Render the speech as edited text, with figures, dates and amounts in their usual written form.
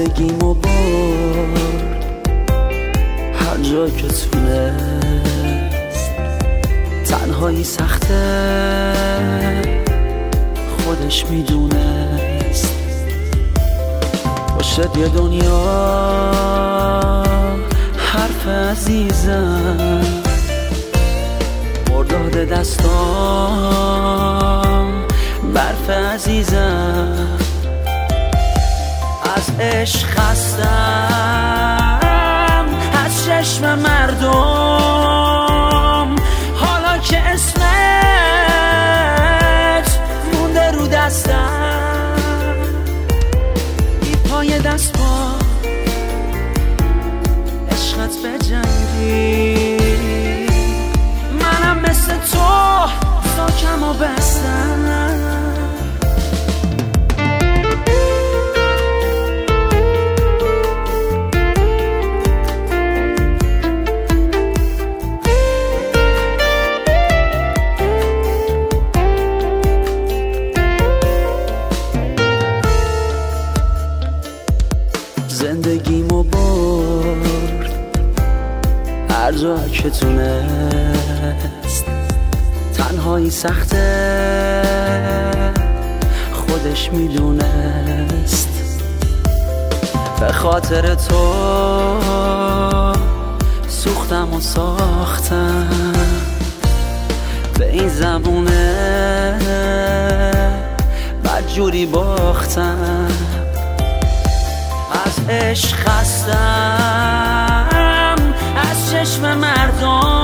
زندگیمو برد هر جا که تونست. تنهایی سخته خودش میدونست. باشد یه دنیا حرف عزیزم، مرداد دستام برف عزیزم. از عشق خستم، از چشم مردم، حالا که اسمت مونده رو دستم. بی پای دست با عشقت بجنگی، منم مثل تو ساکم و بستم. زندگیمو برد هر جا که تونست. تنهایی سخته خودش میدونست. به خاطر تو سوختم و ساختم، به این زمونه بدجوری باختم. از عشق خستم، از چشم مردم،